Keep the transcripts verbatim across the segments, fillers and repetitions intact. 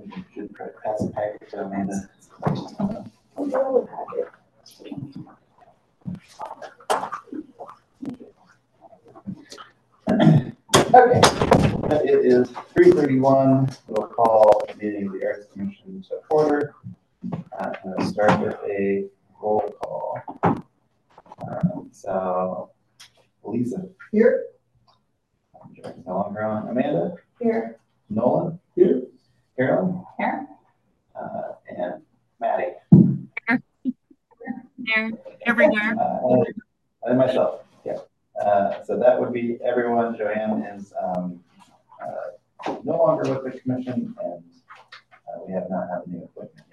We should pass a packet to Amanda. Okay, it is three thirty-one. We'll call the meeting of the Arts Commission to order. Uh, I'm going to start with a roll call. Um, so, Lisa. Here. No longer on. Amanda. Here. Nolan. Here. Carolyn. Here. Uh, and Maddie. Here. There. Everywhere. Uh, and myself. Yeah. Uh, so that would be everyone. Joanne is um, uh, no longer with the commission, and uh, we have not had a new appointment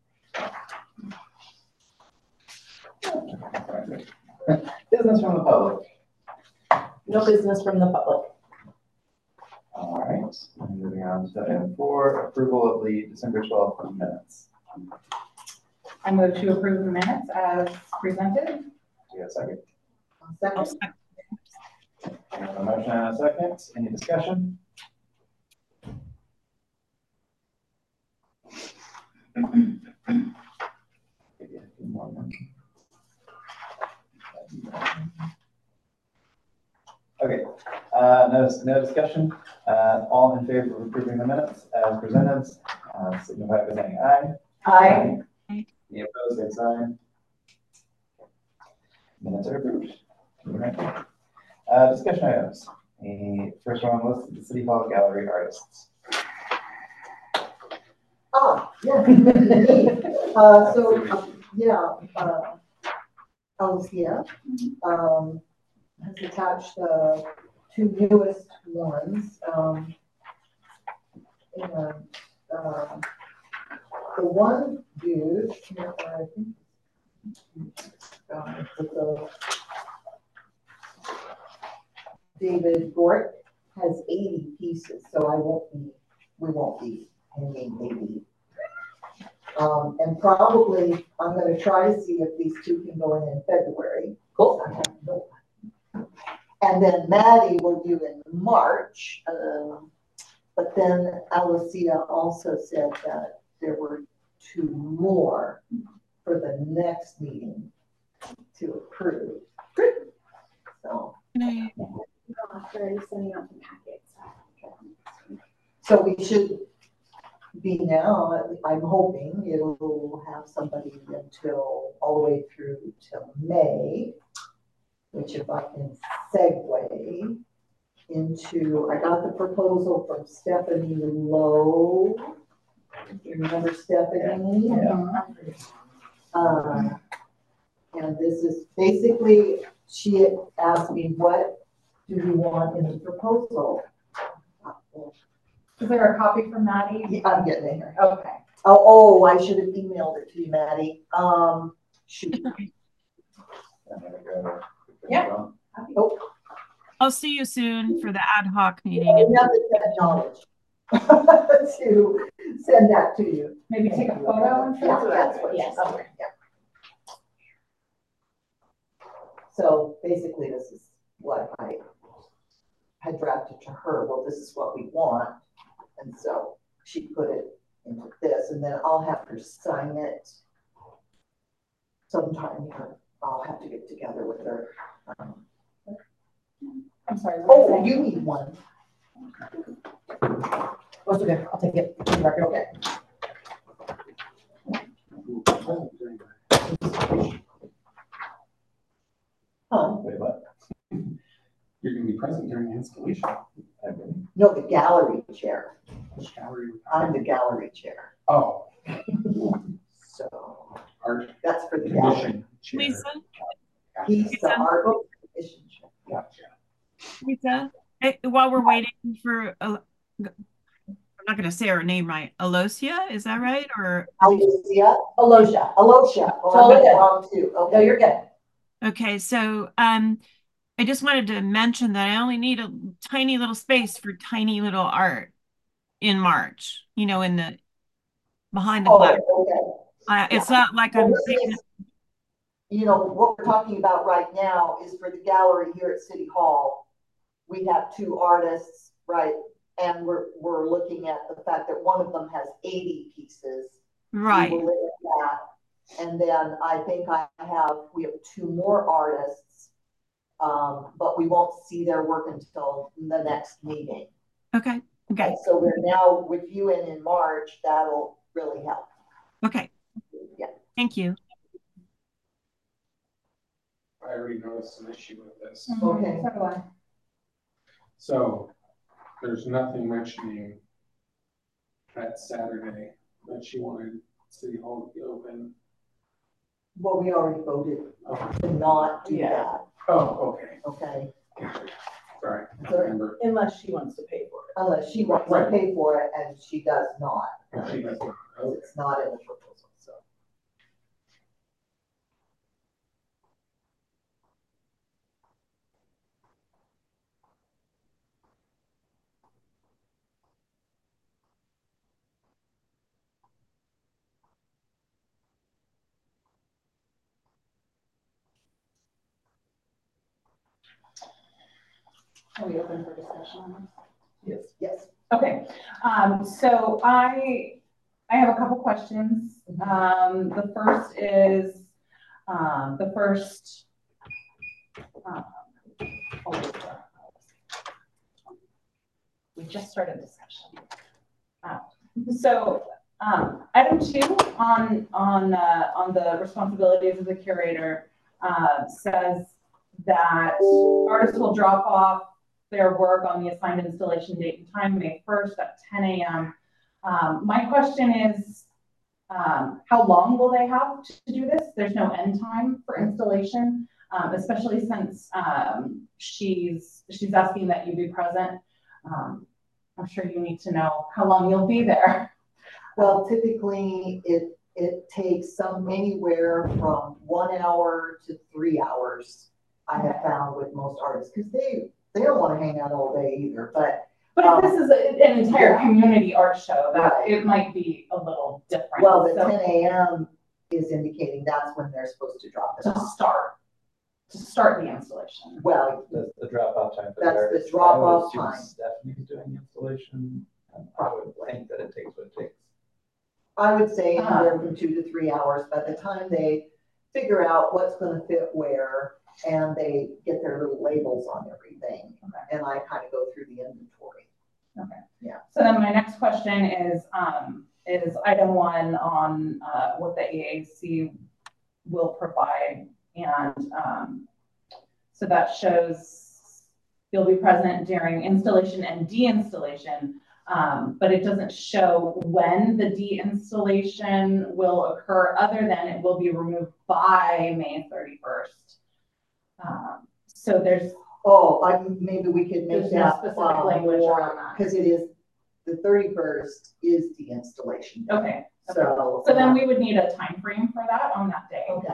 yet. Business from the public. No business from the public. All right. Moving on to item four, approval of the December twelfth minutes. I move to approve the minutes as presented. Do you have a second? Second. I have a motion and a second. Any discussion? Okay, uh, no, no discussion. Uh, all in favor of approving the minutes as presented, uh, signify by saying aye. Aye. Aye. Any opposed, same sign. Minutes are approved. Right. Uh, discussion items. The first one listed the City Hall Gallery artists. Ah, yeah. uh, so, uh, yeah, uh, Alicia um, has attached the two newest ones. Um, and, uh, the one dude, here, I think, uh, with the David Gort has eighty pieces, so I won't be, we won't be hanging eighty. Um, and probably I'm going to try to see if these two can go in in February. Cool. And then Maddie will do in March. Um, but then Alicia also said that there were two more for the next meeting to approve. Good. So. After sending out the packets. So we should be now, I'm hoping it'll have somebody until all the way through till May, which if I can segue into, I got the proposal from Stephanie Lowe. You remember Stephanie? Yeah. Uh, and this is basically, she asked me, what do you want in the proposal? Is there a copy from Maddie? Yeah, I'm getting it here. Okay. Oh, oh, I should have emailed it to you, Maddie. Um, shoot. Yeah. Oh, I'll see you soon for the ad hoc meeting. I have that knowledge to send that to you. Maybe take a photo and Yeah, send it. that's what Yes. okay, yeah. So basically, this is what I had drafted to her. Well, this is what we want. And so she put it into this, and then I'll have her sign it sometime. I'll have to get together with her. Um, I'm sorry. oh, you need one. Oh, it's okay. I'll take it. Okay. Huh? Wait, what? You're going to be present during the installation. No, the gallery chair. Which gallery? I'm the gallery chair. Oh, So art that's for the gallery. commission chair. Lisa, He's the art commission chair. Gotcha. Lisa, eh, while we're waiting for, uh, I'm not going to say her name right. Alosia, is that right? Or Alicia? Alosia. Alocia. Oh, Totally I good. got wrong too. Okay. No, you're good. okay, so um, I just wanted to mention that I only need a tiny little space for tiny little art in March. You know, in the behind the Oh, black. okay. Uh, it's not like I'm. Well, this is, you know, what we're talking about right now is for the gallery here at City Hall. We have two artists, right? and we're, we're looking at the fact that one of them has eighty pieces. Right. We will look at that. And then I think I have, we have two more artists, um, but we won't see their work until the next meeting. Okay. Okay. And so we're now reviewing in March. That'll really help. Okay. Yeah. Thank you. I already noticed an issue with this. Okay. So do I. So there's nothing mentioning that Saturday that she wanted City Hall to be open. Well, we already voted Oh, to not do Yeah. that, oh, okay. okay? Gotcha. Sorry, I So remember. Unless she wants to pay for it. unless she wants to Right. pay for it, and she does not. She does not. Okay. It's not in the proposal, so. Are we open for discussion on this? Yes. Yes. Okay, um, so I, I have a couple questions. Um, the first is, um, the first, um, oh, we just started discussion. Uh, so, um, item two on, on, uh, on the responsibilities of the curator, uh, says that artists will drop off their work on the assigned installation date and time, May first at ten A M Um, my question is, um, how long will they have to do this? There's no end time for installation, um, especially since um, she's she's asking that you be present. Um, I'm sure you need to know how long you'll be there. Well, typically it, it takes some anywhere from one hour to three hours, I have found with most artists, because they, they don't want to hang out all day either, but But Um, if this is a, an entire yeah. community art show, that Right. it might be a little different. well, the So- ten A M is indicating that's when they're supposed to drop it to off. start, to start the installation. Well, That's the drop off time for the That's the artist. drop I would off assume time. Stephanie's doing the installation, and I would think that it takes what it takes. I would say Uh-huh. anywhere from two to three hours by the time they figure out what's gonna fit where and they get their little labels on everything. Okay. And I kind of go through the inventory. So then my next question is, um, is item one on, uh, what the A A C will provide. And, um, so that shows you'll be present during installation and de-installation. Um, but it doesn't show when the de-installation will occur, other than it will be removed by May thirty-first. Um, so there's, Oh, I, maybe we could make There's no that. specific language around that. Because it is, the thirty-first is the installation. day. okay. So. So then we would need a time frame for that on that day. Okay,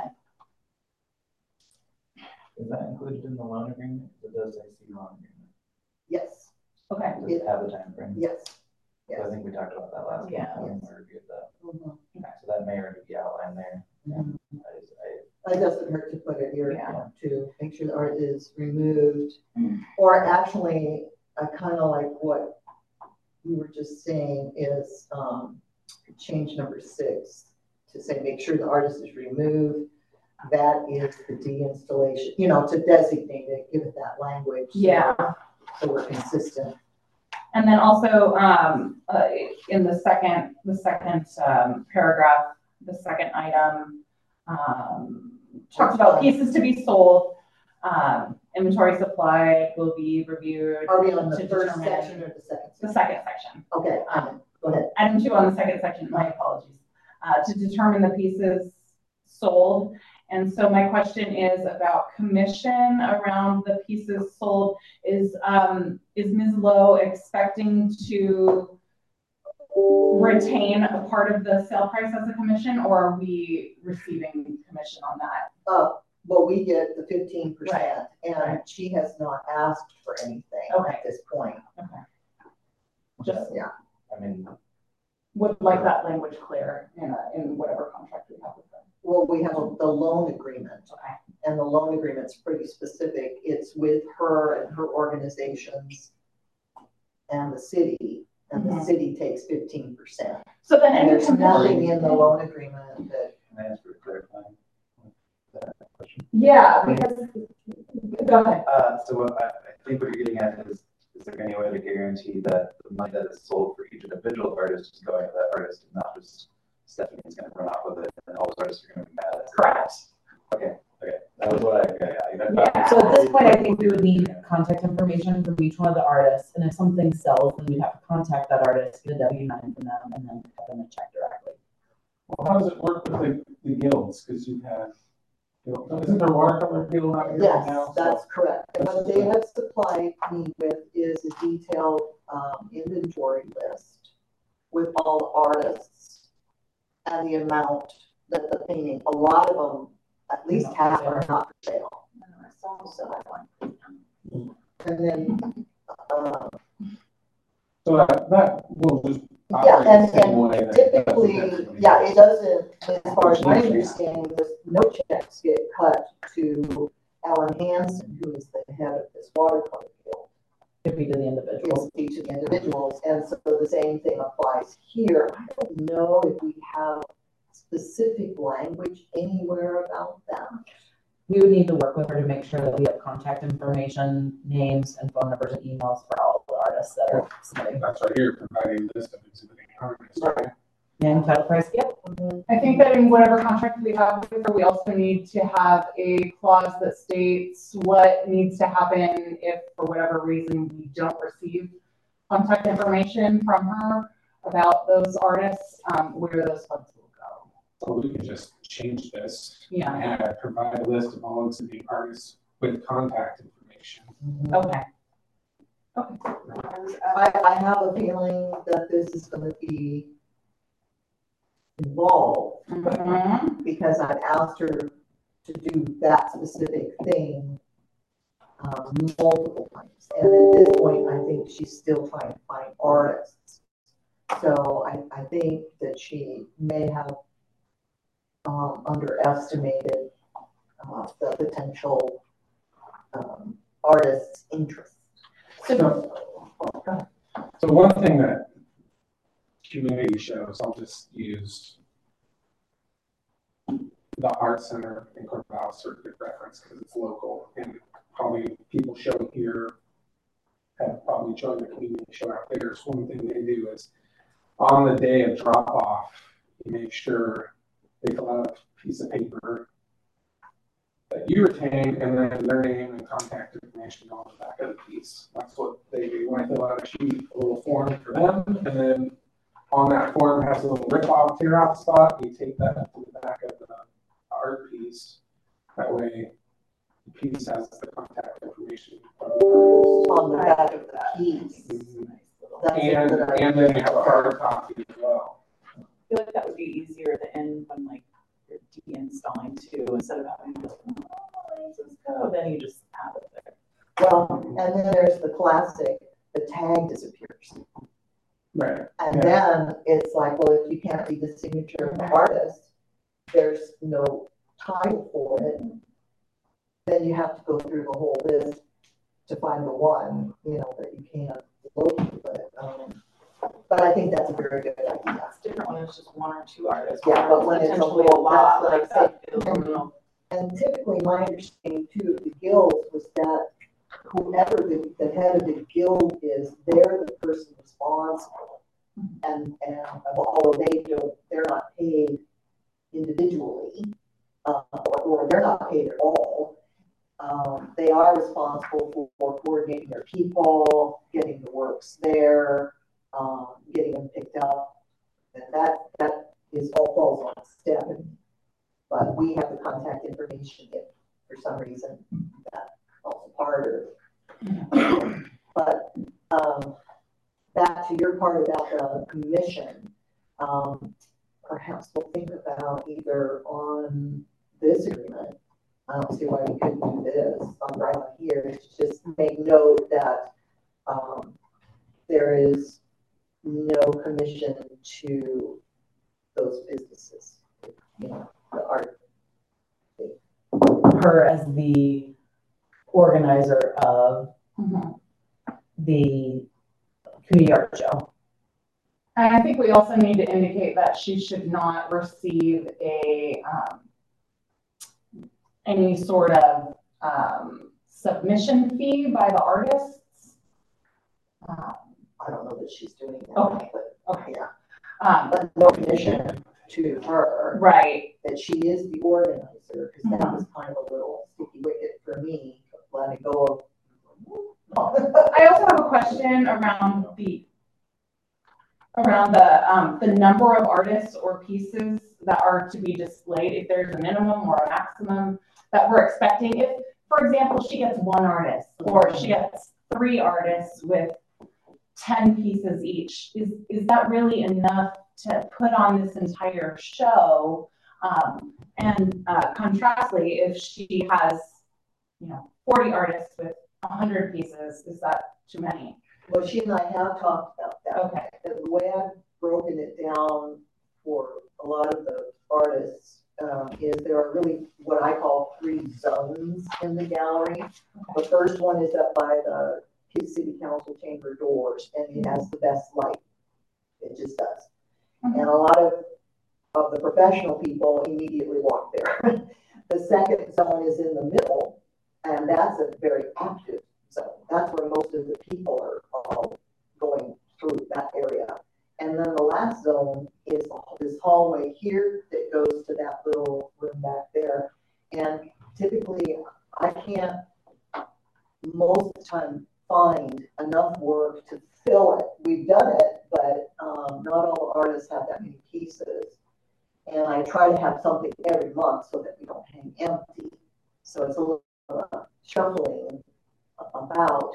Is that included in the loan agreement? It does say C loan agreement. yes, Okay. Does it have the time frame? yes. So I think we talked about that last Yeah. time when we reviewed that. Mhm. So that may already be outlined there. Mhm. I just, I, It doesn't hurt to put it here Yeah. to make sure the art is removed. Or actually, I kind of like what you were just saying is, um, change number six to say, make sure the artist is removed. That is the de-installation, you know, to designate it, give it that language. so- Yeah. So we're consistent. And then also, um, uh, in the second, the second, um, paragraph, the second item, um, talks about pieces to be sold. Um, inventory supplied will be reviewed. Are we on the to first determine- section or the second? The section? second section. Okay, um, go ahead. Item two on the second section, my apologies, uh, to determine the pieces sold. And so my question is about commission around the pieces sold. Is, um, is Miz Lowe expecting to retain a part of the sale price as a commission, or are we receiving commission on that? Uh, well, we get the fifteen percent and Right. she has not asked for anything Okay. at this point. Just yeah, I mean, would like that language clear in, a- in whatever contract we have with them. Well, we have a- the loan agreement. Okay. And the loan agreement's pretty specific. It's with her and her organizations. and the city, and the Mhm. city takes fifteen percent. So then And any there's nothing commission, in the loan agreement that, Can I ask for clarifying that question? yeah, because, go ahead. Uh, so what I, I think what you're getting at is, is there any way to guarantee that the money that is sold for each individual artist is going to that artist and not just Stephanie's gonna run off with it and all those artists are gonna be mad at it? Correct. Okay, okay, that was what I, okay, yeah. Yeah. So at this point, I think we would need contact information from each one of the artists, and if something sells, then we'd have to contact that artist, get a W nine from them, and then cut them a check directly. Well, how does it work with the, the guilds? Because you've had, you know, isn't there watercolor guild out here right now? yes, that's correct. And what they have supplied me with is a detailed, um, inventory list with all the artists and the amount that the painting, a lot of them, at least half are not for sale. And then, uh, So that, that will just. yeah, operate and, the same way and that it does typically, with everybody yeah, else. it doesn't, as far as my understanding, there's no checks get cut to Alan Hansen, who is the head of this watercolor guild. It'd be to the individual. It's each of the individuals, and so the same thing applies here. I don't know if we have specific language anywhere about them. We would need to work with her to make sure that we have contact information, names, and phone numbers and emails for all the artists that are submitting. That's right here, providing this of exhibiting artists, right? And title price, yep. I think that in whatever contract we have with her, we also need to have a clause that states what needs to happen if, for whatever reason, we don't receive contact information from her about those artists, um, where those funds will go. So we can just change this. Yeah. And provide a list of all exhibiting artists with contact information. Okay. Okay. I, I have a feeling that this is gonna be involved, Mhm. because I've asked her to do that specific thing um, multiple times. And at this point, I think she's still trying to find artists. So I, I think that she may have um, underestimated uh, the potential um, artist's interest. So, so one thing that community shows, I'll just use the Art Center in Corvallis for a good reference because it's local and probably people show here have probably joined the community show out there. So one thing they do is on the day of drop off, you make sure they fill out a piece of paper that you retain and then their name and contact information on the back of the piece. That's what they do. When I fill out a sheet, a little form for them, and then on that form has a little rip off, tear off spot. You take that to the back of the art piece. That way, the piece has the contact information from the On the back of the piece. artist. That's a And, good idea. and then you have a hard copy as well. I feel like that would be easier at the end when like you're de-installing too, instead of having to just, oh, where's this code? Then you just have it there. Well, and then there's the classic, the tag disappears. Right. And Yeah. then it's like, well, if you can't read the signature of the artist, there's no title for it. Then you have to go through the whole list to find the one, you know, that you can't locate, but, um, but I think that's a very good idea. It's different when it's just one or two artists. Yeah, but when it's a Potentially whole- a lot, that's what like I that said. feels a little. And typically, my understanding too of the guilds was that whoever the, the head of the guild is, they're the person responsible. And, and although they don't, they're not paid individually, uh, or, or they're not paid at all, um, they are responsible for, for coordinating their people, getting the works there, um, getting them picked up. And that, that is all falls on Stephanie. But we have the contact information if for some reason that falls apart or. But, um, back to your part about the commission, um, perhaps we'll think about either on this agreement. I don't see why we couldn't do this on right on here, just make note that, um, there is no commission to those businesses, you know, the art. Her as the organizer of Mhm. the community art show. And I think we also need to indicate that she should not receive a, um, any sort of, um, submission fee by the artists. Um, I don't know that she's doing that. Okay. But, Okay. yeah, Um, but no condition to her right. that she is the organizer, because that was kind of a little sticky wicket for me, letting go of. I also have a question around the, around the, um, the number of artists or pieces that are to be displayed, if there's a minimum or a maximum that we're expecting. If, for example, she gets one artist, or she gets three artists with ten pieces each, is, is that really enough to put on this entire show? Um, and uh, contrastly, if she has, you know, forty artists with one hundred pieces, is that too many? Well, she and I have talked about that. Okay. The way I've broken it down for a lot of the artists um, is there are really what I call three zones in the gallery. The first one is up by the City Council chamber doors, and it has the best light. It just does. Mm-hmm. And a lot of, of the professional people immediately walk there. The second zone is in the middle, and that's a very active zone. That's where most of the people are all going through that area. And then the last zone is this hallway here that goes to that little room back there. And typically, I can't, most of the time, find enough work to fill it. We've done it, but um, not all artists have that many pieces. And I try to have something every month so that we don't hang empty. So it's a little uh, shuffling about.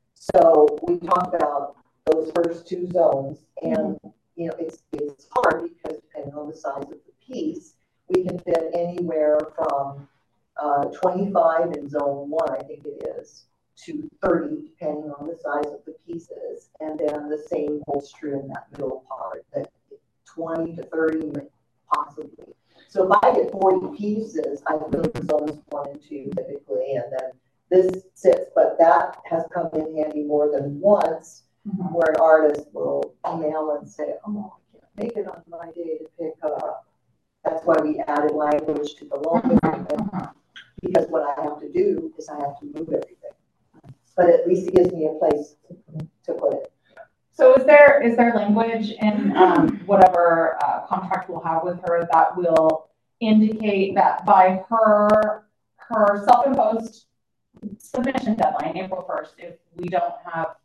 So we talked about those first two zones, and you know, it's it's hard because depending on the size of the piece, we can fit anywhere from uh, twenty-five in zone one, I think it is, to thirty, depending on the size of the pieces, and then the same holds true in that middle part, that twenty to thirty possibly. So if I get forty pieces, I put zones one and two typically, and then this sits, but that has come in handy more than once, mm-hmm. where an artist will email and say, oh, I can't make it on my day to pick up. That's why we added language to the loan agreement, because what I have to do is I have to move everything. But at least it gives me a place to put it. So is there is there language in um, whatever uh, contract we'll have with her that will indicate that by her her self-imposed submission deadline, April first, if we don't have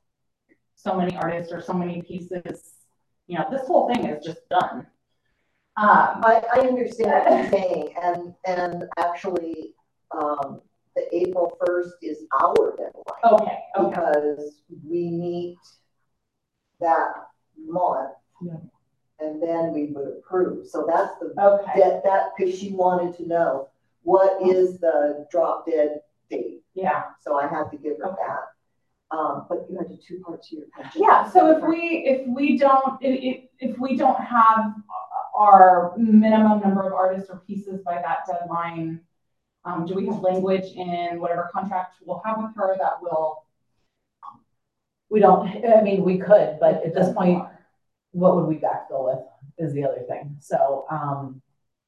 so many artists or so many pieces, you know, this whole thing is just done. Um, I, I understand what you're saying, and and actually, um, the April first is our deadline. Okay. Okay. Because we meet that month, yeah. and then we would approve. So that's the okay. that that because she wanted to know what is the drop dead date. Yeah. So I had to give her okay. that. Um, but you had two parts to your question. Yeah. So if we if we don't if if we don't have our minimum number of artists or pieces by that deadline, um, do we have language in whatever contract we'll have with her that will? We don't, I mean, we could, but at this point, what would we backfill with is the other thing. So um,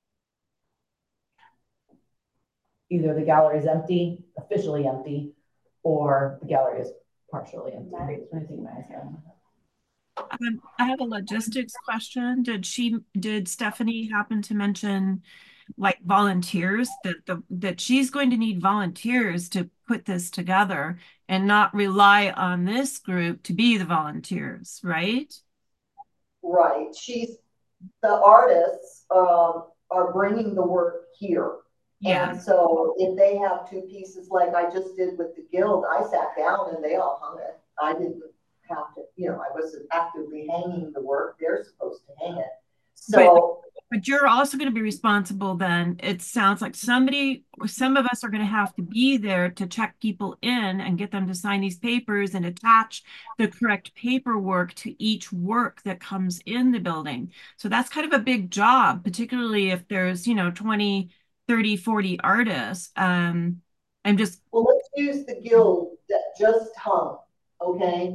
either the gallery is empty, officially empty, or the gallery is partially empty. Anything nice? Um, I have a logistics question. Did she, did Stephanie happen to mention like volunteers, that the that she's going to need volunteers to put this together and not rely on this group to be the volunteers, right? Right. She's the artists um, are bringing the work here. Yeah. And so if they have two pieces like I just did with the guild, I sat down and they all hung it. I didn't have to, you know, I wasn't actively hanging the work. They're supposed to hang it. So, but, but you're also going to be responsible then. It sounds like somebody, or some of us are going to have to be there to check people in and get them to sign these papers and attach the correct paperwork to each work that comes in the building. So that's kind of a big job, particularly if there's, you know, twenty, thirty, forty artists. Um, I'm just. Well, let's use the guild that just hung, okay?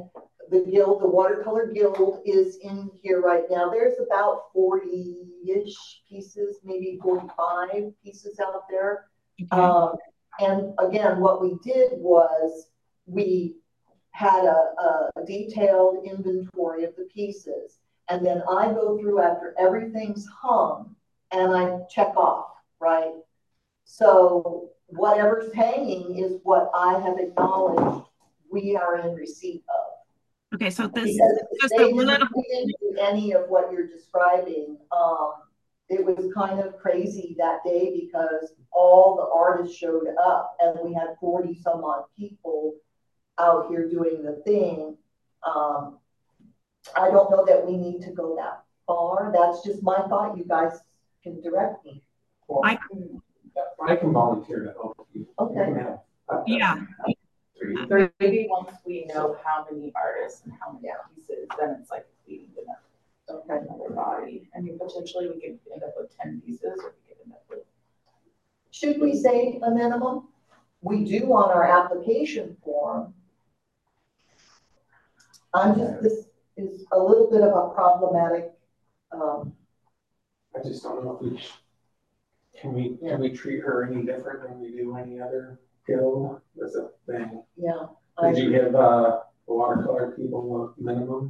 the guild, the watercolor guild is in here right now. There's about forty-ish pieces, maybe forty-five pieces out there. Okay. Um, and again, what we did was we had a, a detailed inventory of the pieces. And then I go through after everything's hung and I check off, right? So whatever's hanging is what I have acknowledged we are in receipt of. Okay, so this Because just they a didn't, little. we didn't do any of what you're describing. Um, it was kind of crazy that day because all the artists showed up and we had forty some odd people out here doing the thing. Um, I don't know that we need to go that far. That's just my thought. You guys can direct me. Well, I- I can volunteer to help you. Okay. You can have a- Yeah. Three. Or maybe once we know how many artists and how many pieces, then it's like feeding enough Okay. another body. I mean, potentially we could end up with ten pieces or we could end up with. Should we say a minimum? We do on our application form. I'm just, this is a little bit of a problematic, um, I just don't know if we, sh- can we, can we treat her any different than we do any other guild? That's a thing. yeah. I- Did you give, uh, the watercolor people a minimum?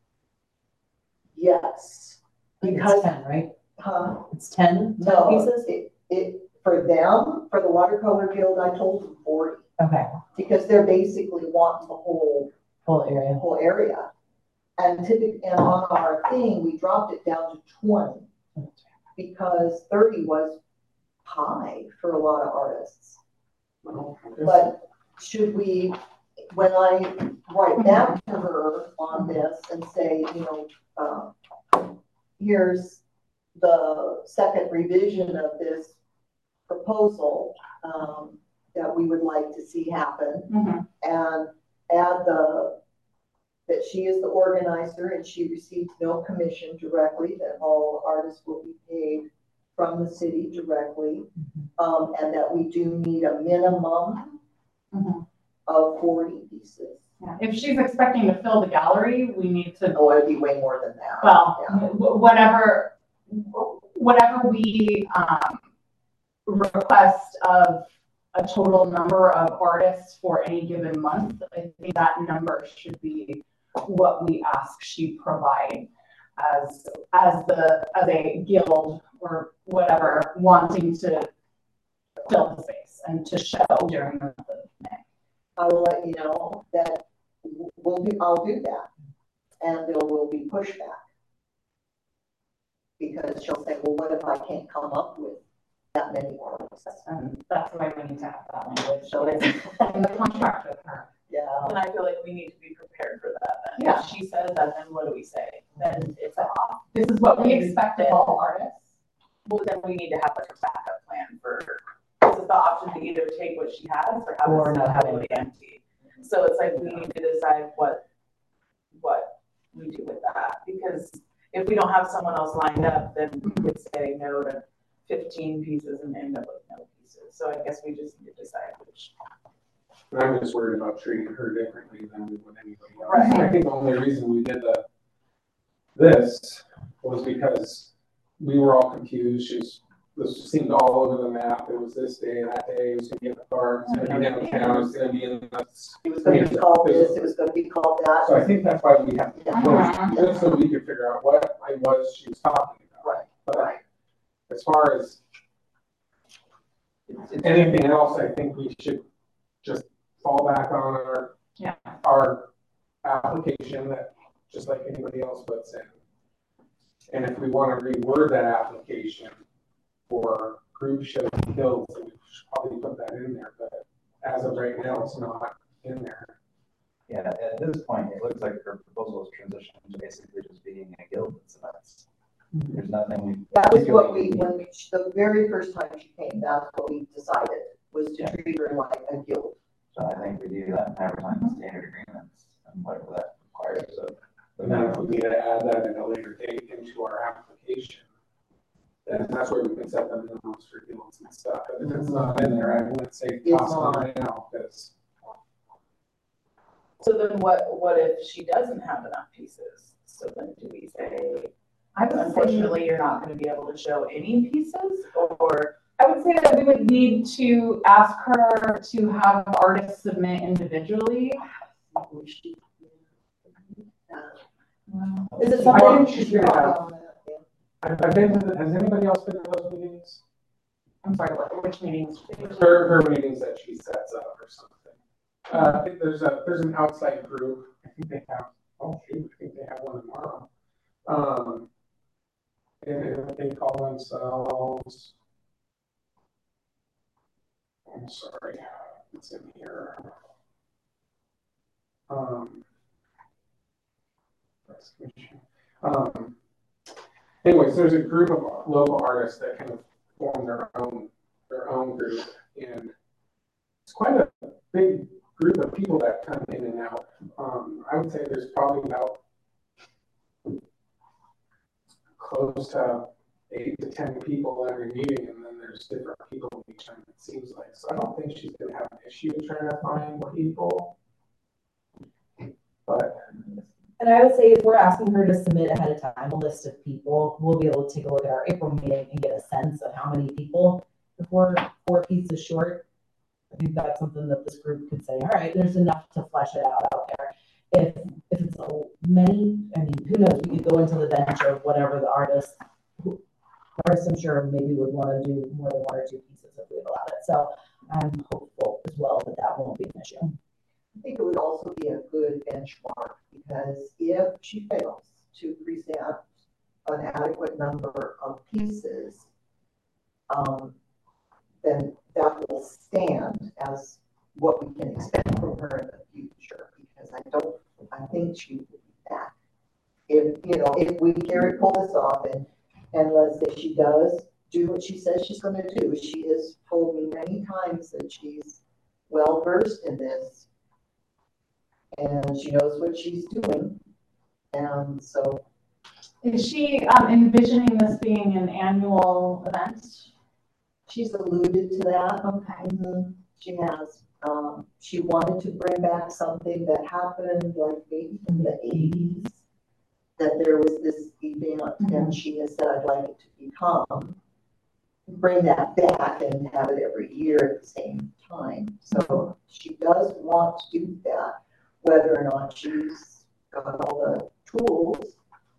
Yes, I think because, it's ten, right? huh? It's ten, ten No, pieces? it, it, for them, for the watercolor guild, I told them forty, Okay, because they're basically wanting the whole, whole area. whole area. And typically, and on our thing, we dropped it down to twenty, because thirty was high for a lot of artists. Well, I guess- But should we, when I write back to her on this and say, you know, uh, here's the second revision of this proposal, um, that we would like to see happen, Mhm. and add the, that she is the organizer and she receives no commission directly, that all artists will be paid from the city directly, um, and that we do need a minimum Mhm. of forty pieces. Yeah. If she's expecting to fill the gallery, we need to, Oh, it'd be way more than that. well, Yeah. wh- whatever, whatever we, um, request of a total number of artists for any given month, I think that number should be what we ask she provide as, as the, as a guild or whatever, wanting to fill the space and to show during the month of May. I will let you know that we'll do, I'll do that, and there will be pushback. Because she'll say, well, what if I can't come up with that many artists? And that's why we need to have that language, so it's in the contract with her. Yeah, And I feel like we need to be prepared for that then. Yeah. If she says that, then what do we say? Then it's off. This is what we expect of all artists. Well, then we need to have like a backup plan for, this is the option to either take what she has or have Or it not have totally empty. So it's like, we need to decide what, what we do with that, because if we don't have someone else lined up, then we could say no to fifteen pieces and end up with no pieces. So I guess we just need to decide which. And I'm just worried about treating her differently than we would anybody else. Right. I think the only reason we did the, this was because we were all confused. She was, this seemed all over the map. It was this day, that day, it was gonna be at the park, it was gonna be downtown, it was gonna be in the. it was gonna be called this, it was gonna be called that. So I think that's why we have to, Yeah. just so we could figure out what it was she was talking about. Right, But right. as far as anything else, I think we should just fall back on our, Yeah. our application that, just like anybody else puts in. And if we want to reword that application for group shows and guilds, then we should probably put that in there, but as of right now, it's not in there. Yeah, at this point, it looks like her proposal is transitioning to basically just being a guild that's events. There's nothing. That was what we, particularly- when we, the very first time she came, that's what we decided, was to treat her like a guild. So I think we do that and advertise the standard agreements and whatever that requires, so. And then if we need to add that at a later date into our application, then that's where we can set the minimums for guilds and stuff. But if it's not in there, I wouldn't say It's toss it not. in now, because So then what, what if she doesn't have enough pieces? So then do we say, I would say, unfortunately, you're not gonna be able to show any pieces, or? I would say that we would need to ask her to have artists submit individually. Is it I something? think she's gonna have, I've I've been to, the- has anybody else been to those meetings? I'm sorry, what- which meetings? Her, her meetings that she sets up or something. Uh, I think there's a, there's an outside group, I think they have, oh shoot, I think they have one tomorrow. Um, and, and they call themselves, I'm sorry, it's in here. Um, um, anyways, there's a group of local artists that kind of form their own, their own group, and it's quite a big group of people that come in and out. Um, I would say there's probably about close to eight to ten people every meeting, and then there's different people each time, it seems like. So I don't think she's gonna have an issue trying to find people. But And I would say if we're asking her to submit ahead of time a list of people, we'll be able to take a look at our April meeting and get a sense of how many people, if we're four pieces short. I think that's something that this group could say, all right, there's enough to flesh it out out there. If, if it's a many, I mean, who knows, we could go into the bench of whatever the artist, who- artist I'm sure maybe would want to do more than one or two pieces if we allowed it. So I'm hopeful as well that that won't be an issue. I think it would also be a good benchmark, because if she fails to present an adequate number of pieces, um, then that will stand as what we can expect from her in the future, because I don't, I think she will be back. If, you know, if we carry pull this off and, and let's say she does do what she says she's gonna do, she has told me many times that she's well versed in this, and she knows what she's doing, and so. Is she um, envisioning this being an annual event? She's alluded to that. Okay. Mhm. She has. Um, she wanted to bring back something that happened like maybe in the eighties, that there was this event, Mhm. and she has said, I'd like it to become, bring that back and have it every year at the same time. So she does want to do that, whether or not she's got all the tools.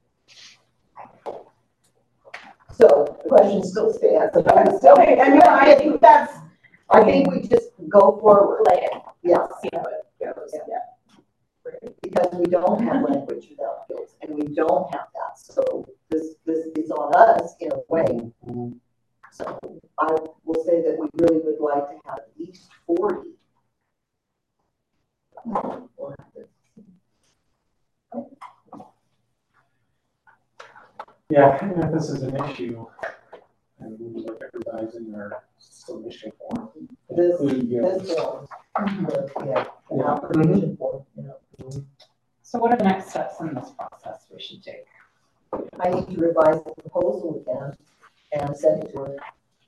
So the question still stands. Okay, I mean, I think that's, I think we just go forward. play it, Yeah, see how it goes, yeah. because we don't have language without guilt, and we don't have that. So this, this is on us in a way. So I will say that we really would like to have at least forty. We'll have to- yeah, and if this is an issue, and we look at revising our submission form. This, include, you know, this one, Mm-hmm. yeah, an application form, you know. So what are the next steps in this process we should take? I need to revise the proposal again and send it to her.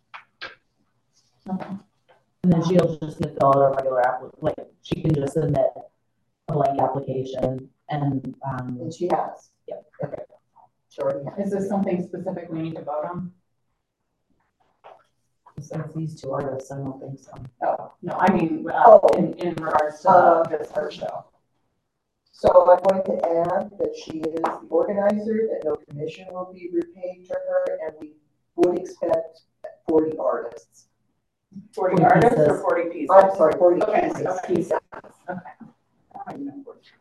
And then she'll just get fill out a regular app, like she can just submit a blank application and, um, And she has. Yep. Okay. She already has. Is this something specific we need to vote on? since these two artists, I don't think so. Oh, no, I mean, uh, Oh. in, in regards to Uh, this art show. So I'm going to add that she is the organizer, that no commission will be repaid to her, and we would expect forty artists. Forty Forty artists or pieces. forty pieces? I'm sorry, forty Okay, pieces. okay. Pieces. I don't even know what-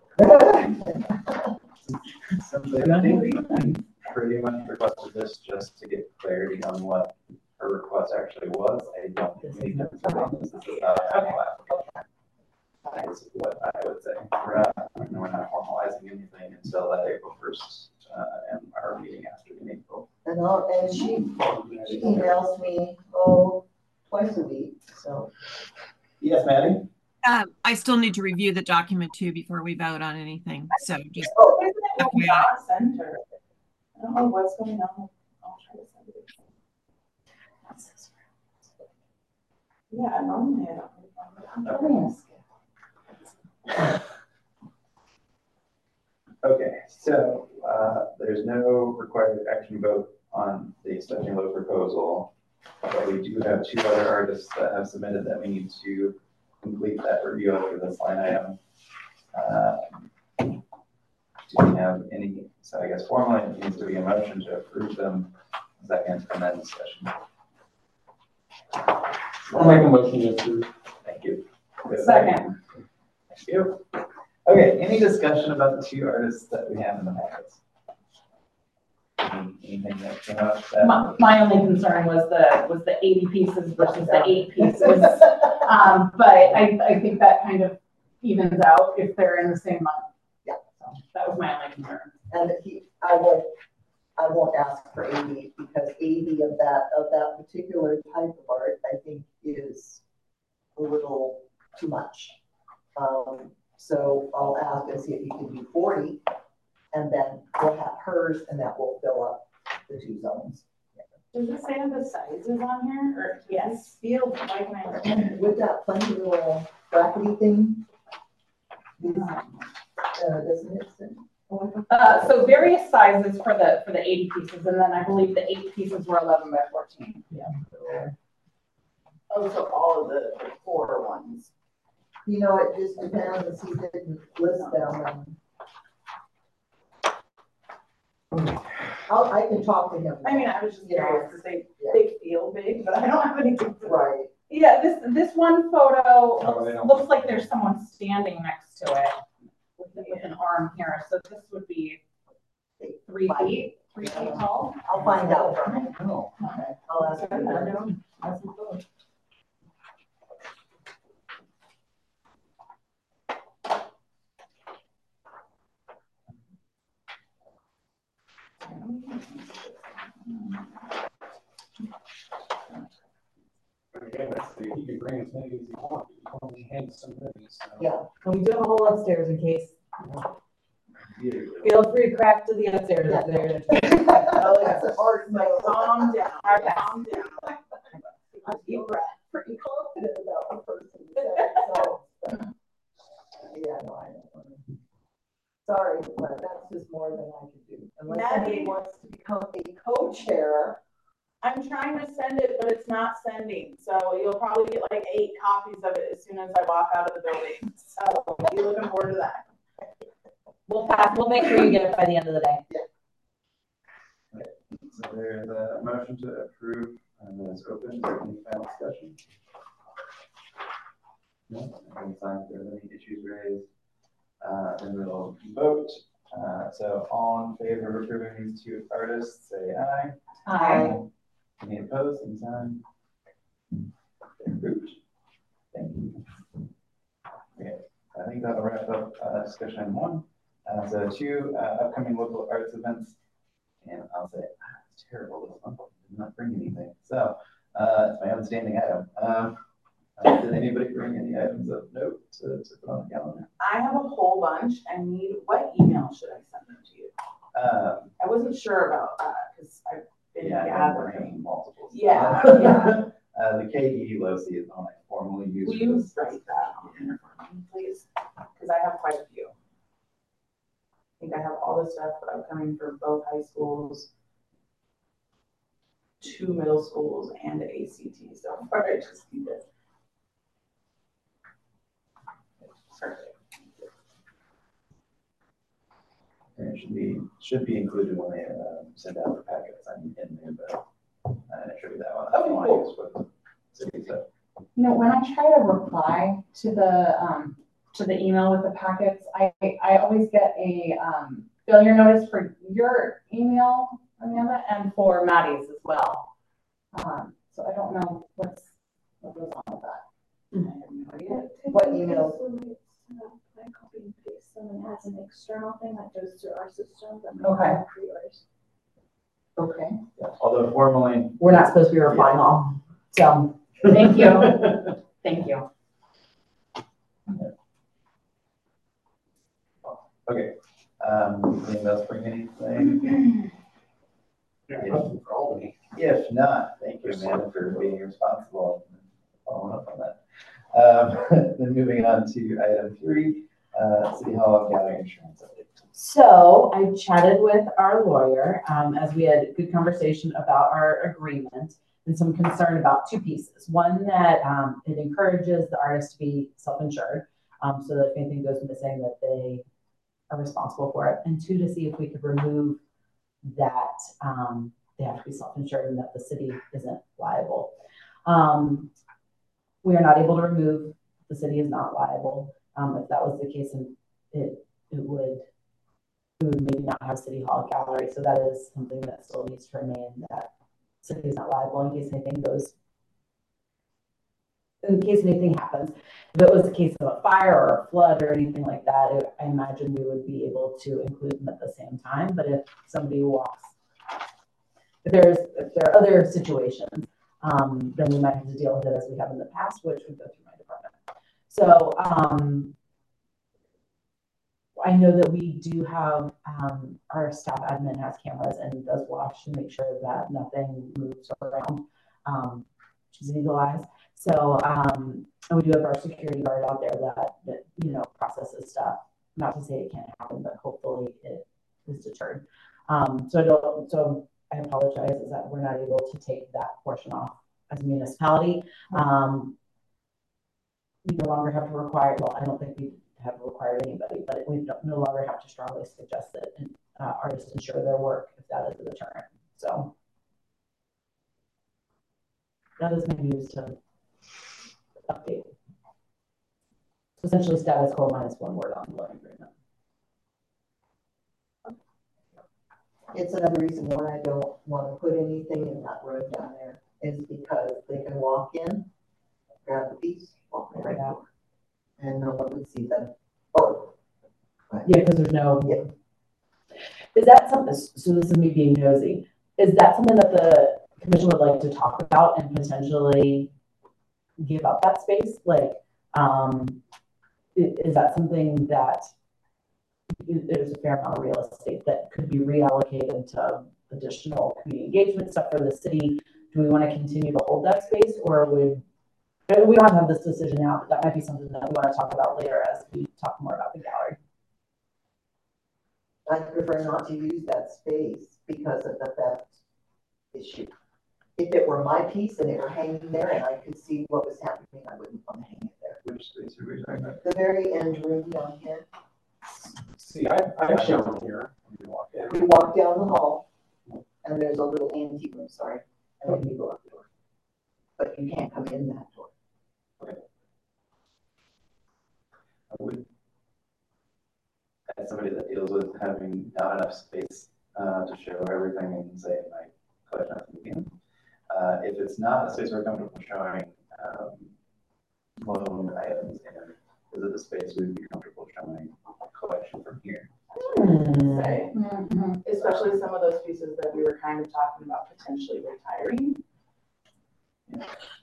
So I think we pretty much requested this just to get clarity on what her request actually was. I don't think we need to. This is not a formal application. Is what I would say. We're not, we're not formalizing anything until that April first, uh, and our meeting after in April. And I'll, and she, she emails me, oh, twice a week, so. Yes, Maddie? Um, I still need to review the document too before we vote on anything. So just Oh, Isn't it F Y I. not sent or? I don't know what's going on. I'll try to send it. Yeah, normally I don't. I'm trying to skip. So, uh, there's no required action vote on the Stephanie Lowe proposal, but we do have two other artists that have submitted that we need to complete that review for this line item. Uh, Do we have any, so I guess formally it needs to be a motion to approve them, second, and then discussion. I'll make a motion to approve. Thank you. Second. Thank you. Okay, any discussion about the two artists that we have in the packets? Any- Anything that came up that? My, my only concern was the, was the eighty pieces versus the eight pieces. Um, but I, I think that kind of evens out if they're in the same month. Yeah. So that was my only concern. And he, I won't, I won't ask for eighty because eighty of that, of that particular type of art, I think is a little too much. Um, so I'll ask and see if he can do forty, and then we'll have hers, and that will fill up the two zones. Does it say the sizes on here, or yes, feel like my. With that funny little brackety thing, is, uh, doesn't it say? Oh, I thought- Uh, so various sizes for the, for the eighty pieces, and then I believe the eight pieces were eleven by fourteen. Oh, so all of the the four ones. You know, it just depends, he didn't list them and. I'll, I can talk to him. I mean, I was just Yeah. curious, because they, Yeah. they feel big, but I don't have anything. to- Right, Yeah, this, this one photo Oh, they don't- looks like there's someone standing next to it with, with an arm here, so this would be three Five. feet, three feet tall. I'll find out from him. No. Okay, I'll ask him. Again, that's the, you can bring as many as you want, you can only hand so many, so. Yeah, And we do have a whole upstairs in case, Yeah. feel free to crack to the upstairs up there. oh, that's an art, Like, no. calm down, Okay. calm down. Deep breath. Pretty confident about the person, so. Yeah, no, I don't. Sorry, but that's just more than I could do. Unless somebody Maddie? wants to become a co-chair. I'm trying to send it, but it's not sending, so you'll probably get like eight copies of it as soon as I walk out of the building, so be looking forward to that. We'll pass, we'll make sure you get it by the end of the day. So there's a motion to approve, and then it's open, is there any final discussion? No, any sign if there's any issues raised, uh, then we'll vote. Uh, so all in favor of approving these two artists, say aye. Aye. Any opposed, any sign? Approved. Thank you. Okay, I think that'll wrap up, uh, discussion on one. Uh, so two, uh, upcoming local arts events. And I'll say, ah, it's terrible this month, did not bring anything. So, uh, it's my own standing item. Um, uh, did anybody bring any items of note to, to put on the calendar? I have a whole bunch, I need, what email should I send them to you? Um, I wasn't sure about that, because I've been yeah, I'm gathering. bringing multiple. Yeah, Uh, yeah. Uh, the K E LOCI is the one I formally use. Will for you this. write that on there for me, please? Because I have quite a few. I think I have all the stuff upcoming for both high schools, two middle schools, and A C T, so far I just need it. Perfect. And it should be, should be included when they, uh, send out the packets. I'm in there, but, uh, it should be that one. That's the one I use for the city stuff. You know, when I try to reply to the, um, to the email with the packets, I, I always get a, um, failure notice for your email, Amanda, and for Maddie's as well. Um, so I don't know what's, what goes on with that. I have no idea. What email? I copy and paste them and has an external thing that goes to our system. but Okay. not for yours. Okay. Yeah, although formally. We're not supposed to be replying all, so. Thank you. Thank you. Okay, um, anything else bring anything? Yeah, nothing for Albany. If not, thank you, Amanda, for being responsible and following up on that. Um, then moving on to item three, uh, City Hall gathering insurance update. So I chatted with our lawyer, um, as we had a good conversation about our agreement and some concern about two pieces. One, that, um, it encourages the artist to be self-insured, um, so that if anything goes missing, that they are responsible for it. And two, to see if we could remove that, um, they have to be self-insured and that the city isn't liable. Um, we are not able to remove, the city is not liable. Um, if that was the case, and it, it would, we would maybe not have City Hall gallery. So that is something that still needs to remain, that city is not liable in case anything goes, in case anything happens. If it was a case of a fire or a flood or anything like that, it, I imagine we would be able to include them at the same time. But if somebody walks, if there's, if there are other situations, um, then we might have to deal with it as we have in the past, which would go through my department. So, um, I know that we do have, um, our staff admin has cameras and does watch to make sure that nothing moves around. Um, she's an eagle eyes. So, um, and we do have our security guard out there that, that, you know, processes stuff. Not to say it can't happen, but hopefully it is deterred. Um, so I don't, so I apologize is that we're not able to take that portion off as a municipality. Um, we no longer have to require, well, I don't think we have required anybody, but we don't, no longer have to strongly suggest that uh, artists insure their work if that is a deterrent. So that is my news to update. So essentially status quo minus one word on the loan agreement. It's another reason why I don't want to put anything in that road down there, is because they can walk in, grab the piece, walk right out, and no one would see them. Oh, yeah, because there's no. Yeah. Is that something? So this is me being nosy. Is that something that the commission would like to talk about and potentially give up that space? Like, um, is, is that something that there's a fair amount of real estate that could be reallocated to additional community engagement stuff for the city? Do we want to continue to hold that space, or would we don't have this decision now, but that might be something that we want to talk about later as we talk more about the gallery. I prefer not to use that space because of the theft issue. If it were my piece and it were hanging there and I could see what was happening, I wouldn't want to hang it there. Which space are we talking about? The very end room down here. See, I, I've shown here. You walk in. You walk down the hall and there's a little ante room, sorry, and then you go out the door. But you can't come in that door. I would, as somebody that deals with having not enough space uh, to show everything and say my collection has to begin. Uh, if it's not a space we're comfortable showing um, loan items in, is it the space we'd be comfortable showing collection from here? Hmm. Say, especially some of those pieces that we were kind of talking about potentially retiring. Yeah.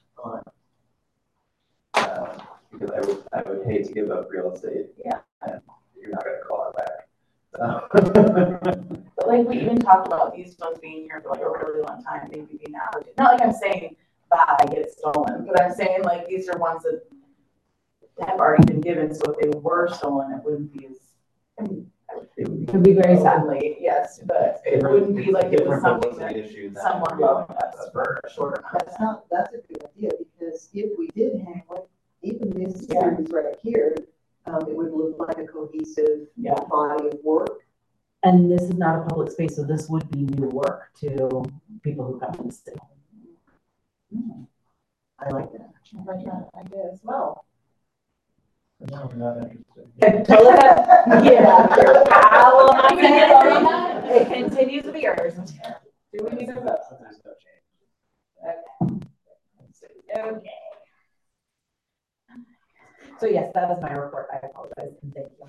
Uh, because I would, I would hate to give up real estate. Yeah. And you're not going to call it back. So. But like we even talked about these ones being here for like a really long time, maybe being allocated. Not like I'm saying buy, get stolen, but I'm saying like these are ones that have already been given. So if they were stolen, it wouldn't be as, I mean, it would be very sad. Yes, but it wouldn't be like it was something that issue that someone loaned us for a short amount of That's time. not, that's a good idea, because if we did hang like even this Yeah. series right here, um, it would look like a cohesive Yeah. body of work. And this is not a public space, so this would be new work to people who come to the city. I like that. I like that idea as well. No, I'm not interested. Yeah, your pal, I'm not gonna get on that. It continues to be yours. Do we need to vote? There's no change. Okay. Okay. So yes, that is my report. I apologize and thank you.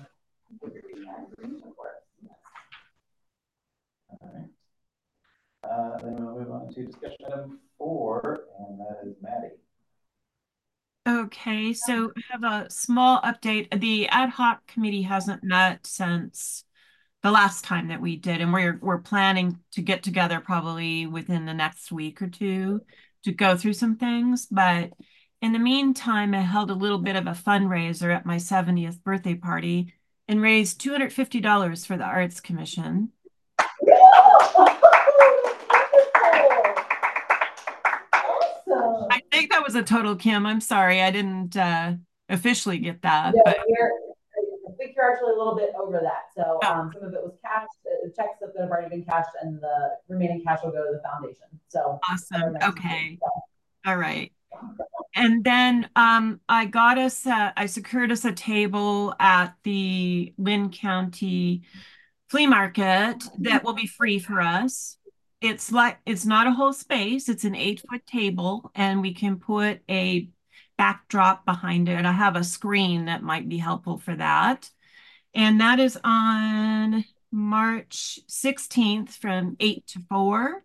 All right. Uh, then we'll move on to discussion item four, and that is Maddie. Okay, so I have a small update. The ad hoc committee hasn't met since the last time that we did, and we're we're planning to get together probably within the next week or two to go through some things. But in the meantime, I held a little bit of a fundraiser at my seventieth birthday party, and raise two hundred fifty dollars for the Arts Commission. Awesome. I think that was a total, Kim. I'm sorry, I didn't uh, officially get that, No, but you're, I think you're actually a little bit over that. So Oh. um, some of it was cashed, uh, checks that have already been cashed, and the remaining cash will go to the foundation. So awesome. next Okay. meeting, so. All right. And then um, I got us, uh, I secured us a table at the Lynn County Flea Market that will be free for us. It's like, it's not a whole space. It's an eight foot table and we can put a backdrop behind it. I have a screen that might be helpful for that. And that is on March sixteenth from eight to four.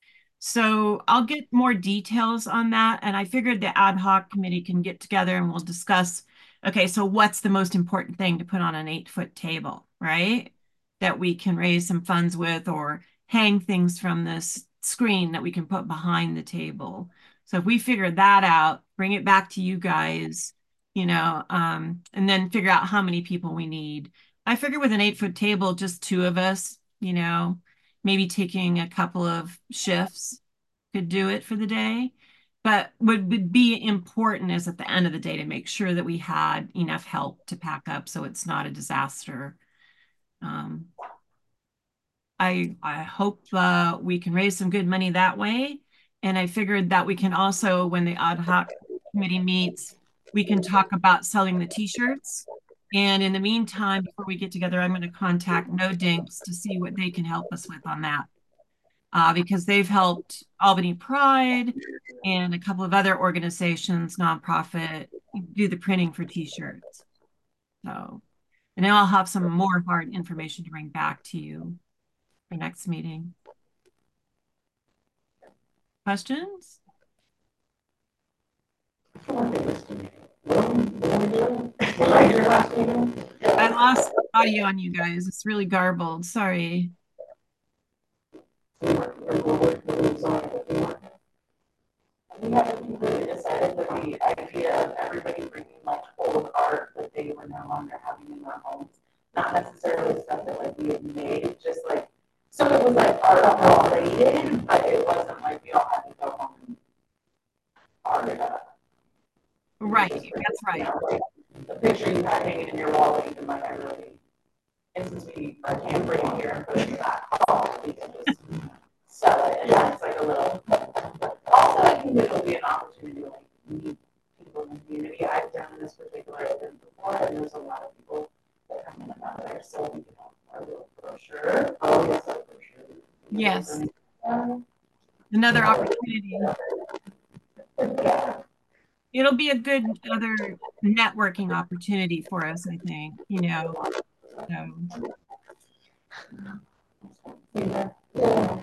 So I'll get more details on that. And I figured the ad hoc committee can get together and we'll discuss, okay, so what's the most important thing to put on an eight foot table, right? That we can raise some funds with or hang things from this screen that we can put behind the table. So if we figure that out, bring it back to you guys, you know, um, and then figure out how many people we need. I figure with an eight foot table, just two of us, you know, maybe taking a couple of shifts could do it for the day. But what would be important is at the end of the day to make sure that we had enough help to pack up so it's not a disaster. Um, I, I hope uh, we can raise some good money that way. And I figured that we can also, when the ad hoc committee meets, we can talk about selling the t-shirts. And in the meantime, before we get together, I'm going to contact No Dinks to see what they can help us with on that. Uh, because they've helped Albany Pride and a couple of other organizations, nonprofit, do the printing for t-shirts. So, and then I'll have some more hard information to bring back to you for next meeting. Questions? I lost audio on you guys. It's really garbled. Sorry. We haven't completely decided, but the idea of everybody bringing like old art that they were no longer having in their homes, not necessarily stuff that like we had made, just like some of it was like art related, but it wasn't like we all had to go home and art it up. Right, that's right. You know, like, the picture you had hanging in your wall, even like I really, and since we I can't bring it here and put it in the back hall, we can just sell it, and that's like a little. Also, I think it'll be an opportunity to like meet people in the community. I've done this particular event before, and there's a lot of people that come in and out of there, so we can have our little brochure. Oh, yes, a brochure. Yes. Another opportunity. Yeah. It'll be a good other networking opportunity for us, I think, you know. So. Yeah. Yeah.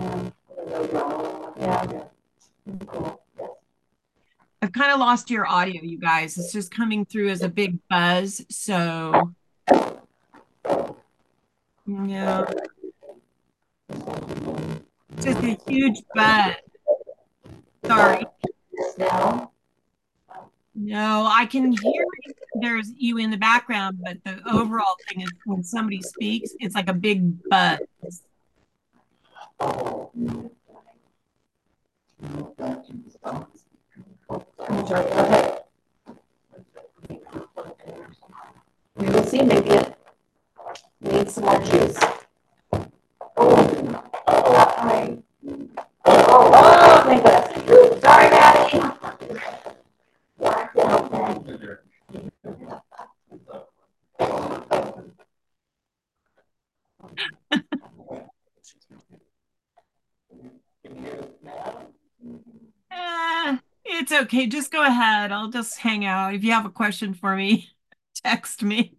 Yeah. Cool. I've kind of lost your audio, you guys. It's just coming through as a big buzz. So, yeah. It's just a huge buzz. Sorry. Now? No, I can hear there's you in the background, but the overall thing is when somebody speaks, it's like a big buzz. We will see, maybe it needs some more juice. Oh, oh, I, oh, oh, thank goodness. Sorry, Maddie. Eh, it's okay. Just go ahead. I'll just hang out. If you have a question for me, text me.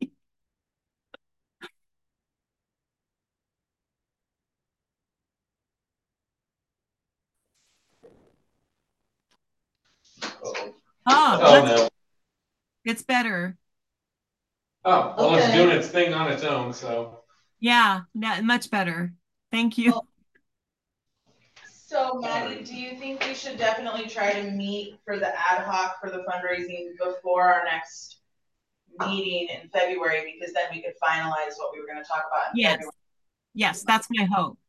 Oh, Oh, no. It's better. Oh, well, it's Okay. doing its thing on its own, so. Yeah, no, much better. Thank you. So, Maddie, do you think we should definitely try to meet for the ad hoc for the fundraising before our next meeting in February, because then we could finalize what we were gonna talk about in Yes. February. Yes, that's my hope.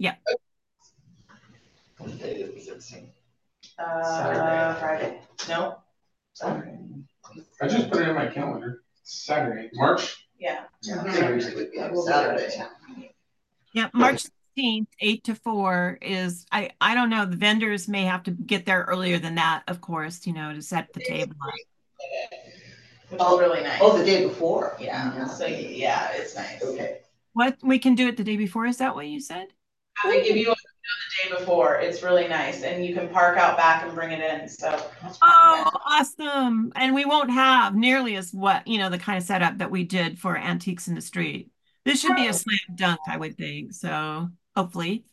What day is the sixteenth? Uh, Saturday. Friday, no, Saturday. I just put it in my calendar. Saturday, March. yeah. Yeah, Mhm. so usually would be on Saturday. Yeah, March sixteenth, eight to four is, I, I don't know, the vendors may have to get there earlier than that, of course, you know, to set the table up. Which is really nice. Oh, the day before? Yeah, so, yeah, it's nice. Okay. What, we can do it the day before, is that what you said? They give you a window the day before, it's really nice, and you can park out back and bring it in, so. Oh, awesome. And we won't have nearly as what, you know, the kind of setup that we did for Antiques in the Street. This should be a slam dunk, I would think, so hopefully.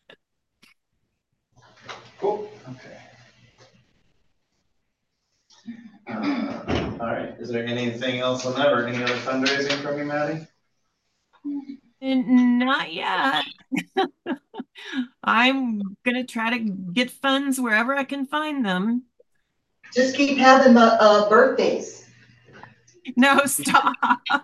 Cool, okay. Uh, all right, is there anything else on that or any other fundraising from you, Maddie? And not yet. I'm gonna try to get funds wherever I can find them. Just keep having the, uh, birthdays. No, stop.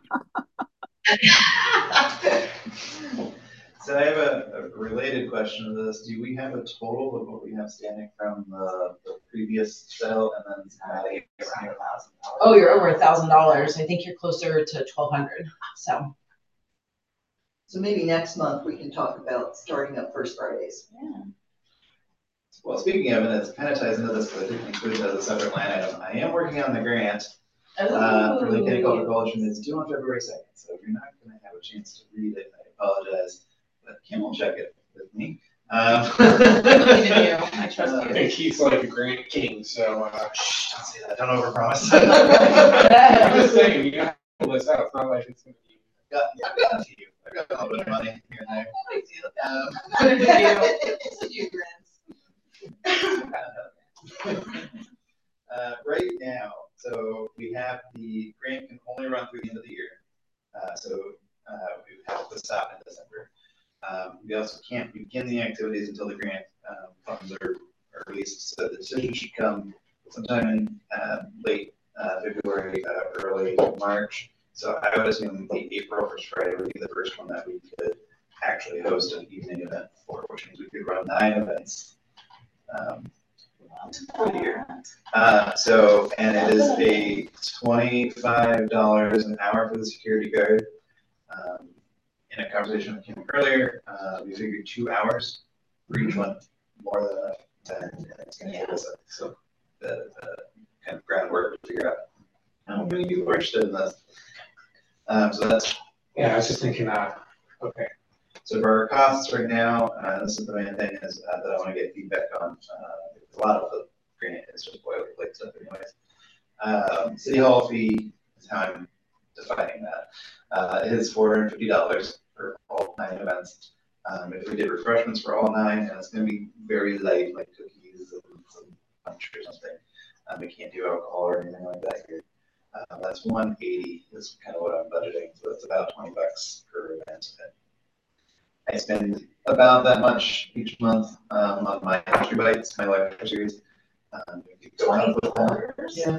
So I have a, a related question to this. Do we have a total of what we have standing from the, the previous sale and then Maddie? Oh, you're over a thousand dollars. I think you're closer to twelve hundred, so. So maybe next month we can talk about starting up First Fridays. Yeah. Well, speaking of, and it kind of ties into this, but I didn't include it as a separate line item. I am working on the grant uh, for Lake County Cultural Coalition. It's due on February second, so if you're not going to have a chance to read it, I apologize. But Kim will check it with me. Um, I trust I you. think he's like a grant king, so, uh, Shh, don't say that. Don't overpromise. I'm just saying, you gotta pull this out. It's not like it's gonna be. Got, yeah, I've got a few. I've got a little bit of money here and there. No big deal. Um, It's a few grants. uh, right now, so we have the grant can only run through the end of the year. Uh, so uh, we have to stop in December. Um, we also can't begin the activities until the grant um, funds are, are released. So the decision should come sometime in uh, late uh, February, uh, early March. So I would assume the April First Friday would be the first one that we could actually host an evening event for, which means we could run nine events um, for the year. Uh, so, and it is a twenty-five dollars an hour for the security guard. Um, in a conversation with Kim earlier, uh, we figured two hours for each one, more than enough. And it's going to give us a, so the, the kind of groundwork to figure out how many people are interested in this. Um, so that's, Yeah, I was just thinking, uh, okay. so for our costs right now, uh, this is the main thing is uh, that I want to get feedback on. Uh, a lot of the grant is just boilerplate stuff anyways. Um, City Hall fee is how I'm defining that. Uh, it is four hundred fifty dollars for all nine events. Um, if we did refreshments for all nine, and it's going to be very light, like cookies and some punch or something. Um, we can't do alcohol or anything like that here. Uh, that's one hundred eighty is kind of what I'm budgeting, so that's about twenty bucks per event. I spend about that much each month um, on my Country Bites, my life series. Um, we could go out with that. Yeah.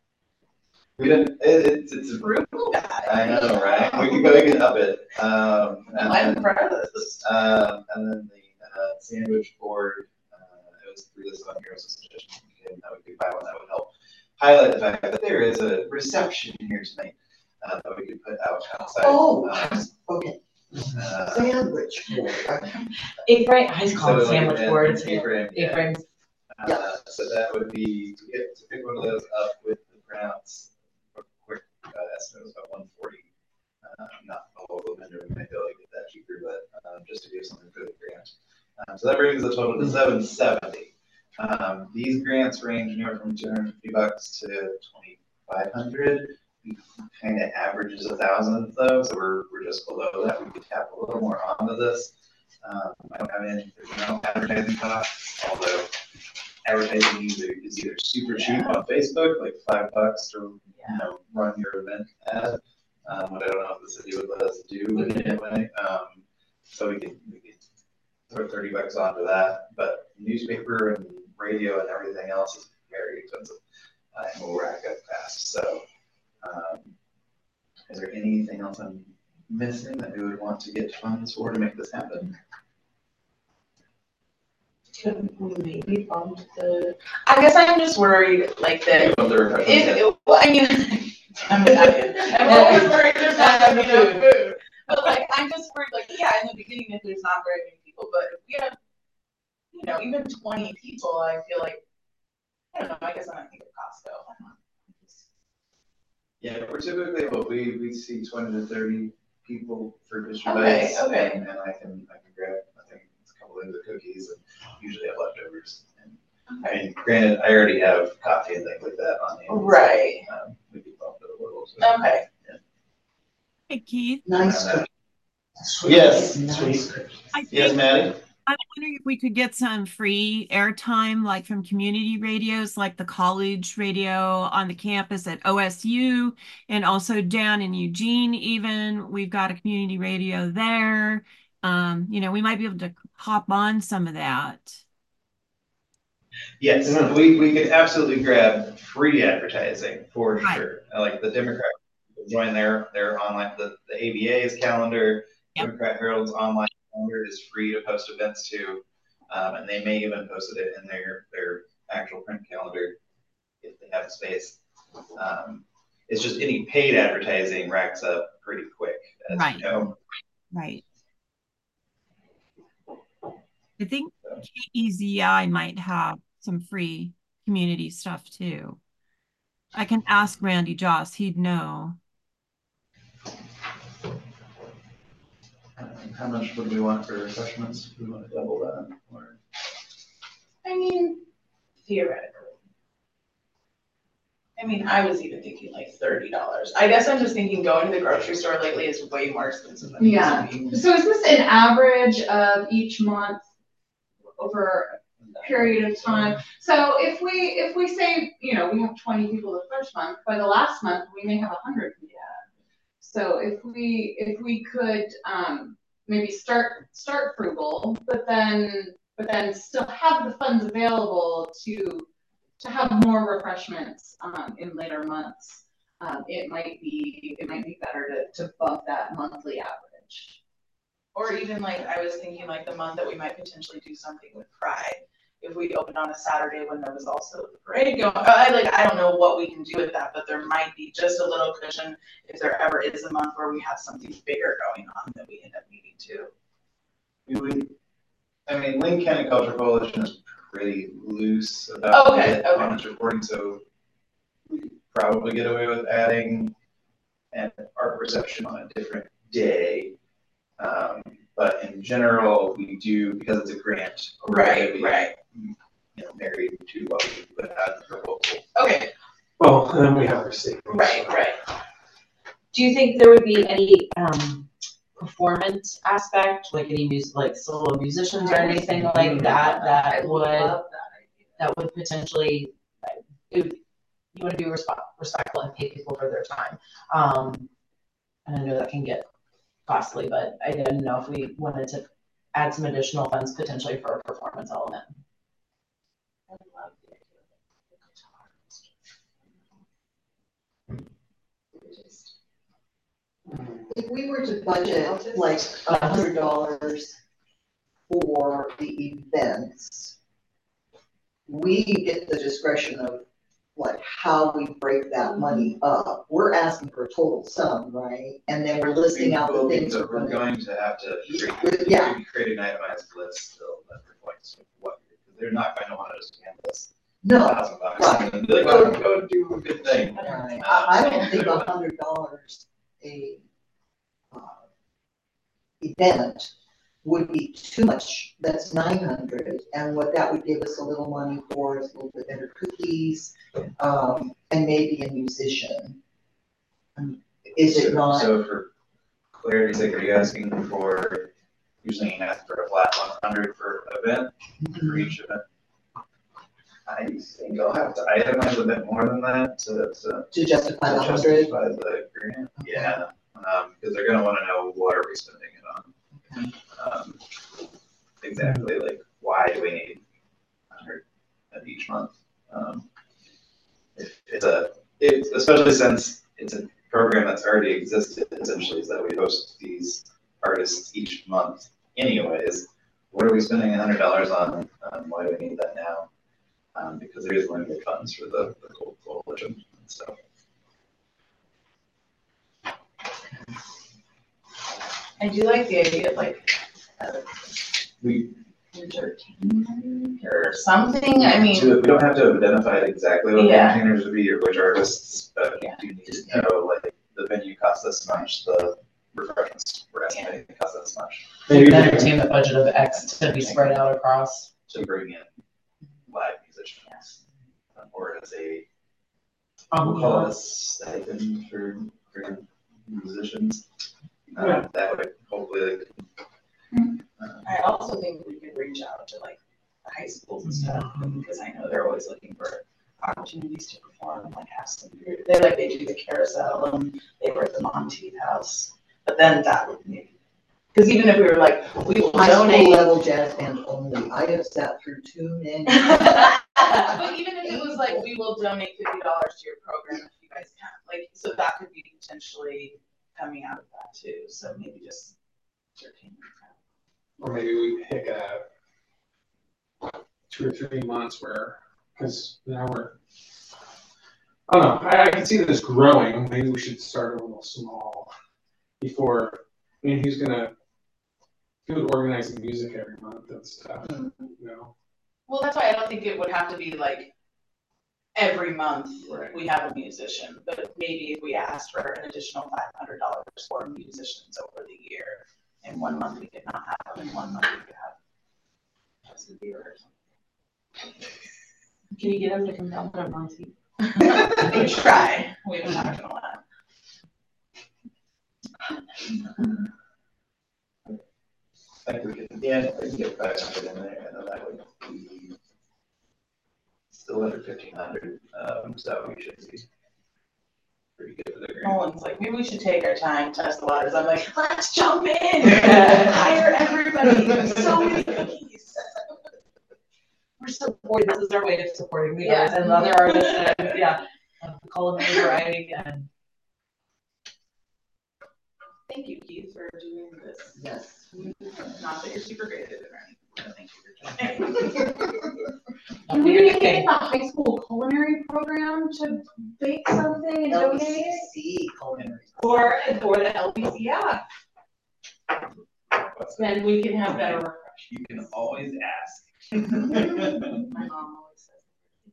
We didn't. It, it's it's Frugal guy. I know, right? We could go we could up it. Um, and I'm then, proud of this. um, and then the uh, sandwich board. Uh, it was through this on here was a suggestion. And that we could buy one that would help highlight the fact that there is a reception here tonight uh, that we could put out outside. Oh, Um, okay. uh, Sandwich board. A-frame, I just call so it like sandwich an boards. A-frame, yeah. A-frames. Uh, so that would be to get to pick one of those up with the printouts. A quick uh, estimate was about one forty. Uh, not a local vendor, we might be able to get that cheaper, but um, just to give something for the grant. Um, so that brings the total to seven seventy. Um, these grants range anywhere from two hundred fifty bucks to twenty-five hundred. Kind of averages a thousand though, so we're we're just below that. We could tap a little more onto this. Um, I don't have any, there's no advertising costs, although advertising either is either super cheap on Facebook, like five bucks to you know run your event ad. Um, but I don't know if the city would let us do it anyway. Um, so we could we could throw thirty bucks onto that, but newspaper and radio and everything else is very expensive uh, and will rack up fast. So um, Is there anything else I'm missing that we would want to get funds for to make this happen? Could we maybe bump the, I guess I'm just worried, like, that, Of the refreshments, if, yeah. well, I mean, I'm, I'm always worried there's not gonna be enough food. But like, I'm just worried, like, yeah, in the beginning, if there's not very many people, but if we have, you know, even twenty people, I feel like, I don't know, I guess I'm not thinking of Costco. I don't know. Yeah, we're typically, what we, we see twenty to thirty people for district Okay, bites. okay. And, and I can, I can grab, I think, a couple of the cookies and usually have leftovers. And I mean, granted, I already have coffee and things like that on hand. Right. So, um, we can bump it a little. So. Okay. Hey, Keith, Nice. Uh, cookie. Yes. Nice. I Yes, think, Maddie? I'm wondering if we could get some free airtime, like from community radios, like the college radio on the campus at O S U, and also down in Eugene even. We've got a community radio there. Um, you know, we might be able to hop on some of that. Yes, we, we could absolutely grab free advertising for Right. sure. Uh, Like the Democrat join their, their online, the, the A B A's calendar, Yep. Democrat Herald's online calendar is free to post events to. Um, and they may even post it in their, their actual print calendar if they have space. Um, it's just any paid advertising racks up pretty quick, as Right. you know. Right. I think K E Z I might have some free community stuff too. I can ask Randy Joss, he'd know. Um, how much would we want for refreshments? Do we want to double that? Or? I mean, theoretically. I mean, I was even thinking like thirty dollars. I guess I'm just thinking going to the grocery store lately is way more expensive than it Yeah. used to be. So is this an average of each month over a period of time? So if we, if we say, you know, we have twenty people the first month, by the last month, we may have a hundred people. So if we, if we could, um, maybe start, start frugal, but then, but then still have the funds available to, to have more refreshments, um, in later months, um, it might be, it might be better to, to bump that monthly average. Or even like, I was thinking like the month that we might potentially do something with Pride. If we opened on a Saturday when there was also the parade going, I like, I don't know what we can do with that, but there might be just a little cushion if there ever is a month where we have something bigger going on that we end up needing to. We, I mean, Linn County Culture Coalition is pretty loose about Okay, it okay. on its reporting, so we could probably get away with adding an art reception on a different day. Um, but in general, we do, because it's a grant. we're Right, gonna be, right. You know, married to what we put out in the proposal. Okay, Well, and then we have our state. right, right. Do you think there would be any um performance aspect, like any music, like solo musicians or anything like that, that would, that would potentially, it would, you want to be resp- respectful and pay people for their time. Um, and I know that can get costly, but I didn't know if we wanted to add some additional funds potentially for a performance element. I love the idea of the guitar. If we were to budget like a hundred dollars for the events, we get the discretion of like how we break that money up. We're asking for a total sum, right? And then we're listing out the things that we're we're gonna. going to have to create, Yeah. create an itemized list still that reflects what, because they're not going to want to just hand us No, a thousand bucks. right. And be like, oh, go do a good thing. right. I, I don't think a hundred dollars a uh, event would be too much. That's nine hundred, and what that would give us a little money for is a little bit better cookies, um, and maybe a musician. Um, Is it So- not? So for clarity's sake, are you asking for, usually you ask for a flat one hundred for event, for each event? I think I'll have to itemize a bit more than that to, to To justify the to hundred? justify the grant. Yeah, um, because they're gonna wanna know what are we spending it on. Um, exactly, like, why do we need a hundred of each month? Um, if it's a, it, especially since it's a program that's that's already existed essentially is that we host these artists each month anyways. What are we spending a hundred dollars on? Um, why do we need that now? Um, because there is limited funds for the, the Gold Coalition. So. I do like the idea of like uh, we entertainment or something. I mean, we don't have to have identified exactly what yeah. the entertainers would be or which artists, but Yeah. we do need to know like the venue costs this much, the refreshments we're estimating yeah. cost this much. Maybe an entertainment budget of X to be spread out across. To bring in live musicians, um, or as a Um, we'll call it a stipend for, for musicians. Um, Yeah. That would hopefully. Mm-hmm. um, I also think we could reach out to like the high schools and stuff because I know they're always looking for opportunities to perform. Like have some, they like they do the carousel and they were at the Monteith House, but then that would maybe because even if we were like we will High school donate level jazz band only. I have sat through too many. But even if it was like we will donate fifty dollars to your program if you guys can, like so that could be potentially coming out of that too. So maybe just entertainment. Or maybe we pick a two or three months where, because now we're, I don't know, I, I can see this growing. Maybe we should start a little small before, I mean, who's gonna, who would organize the music every month and stuff, you know? Well, that's why I don't think it would have to be like every month Right. we have a musician, but maybe if we asked for an additional five hundred dollars for musicians over the year, and one month we could not have them, and one month we could have just a beer or something. Can you get them to come down to Monty? We try. We're not gonna lie. I think we can, yeah, we can get five hundred in there, and then that would be still under fifteen hundred, um, so we should be pretty good for the grant. Nolan's like, maybe we should take our time, test the waters. I'm like, let's jump in, hire everybody, there's so many cookies. We're supporting, this is our way of supporting the Yeah. artists and other artists, and, yeah, of the culinary variety and. Thank you, Keith, for doing this. Yes. Not that you're super great at it or anything, but thank you for trying. Can we maybe get the high school culinary program to bake something and donate it? L B C culinary. Or, or the L B C, yeah. Then we can have better refreshments. You can always ask. My mom always says.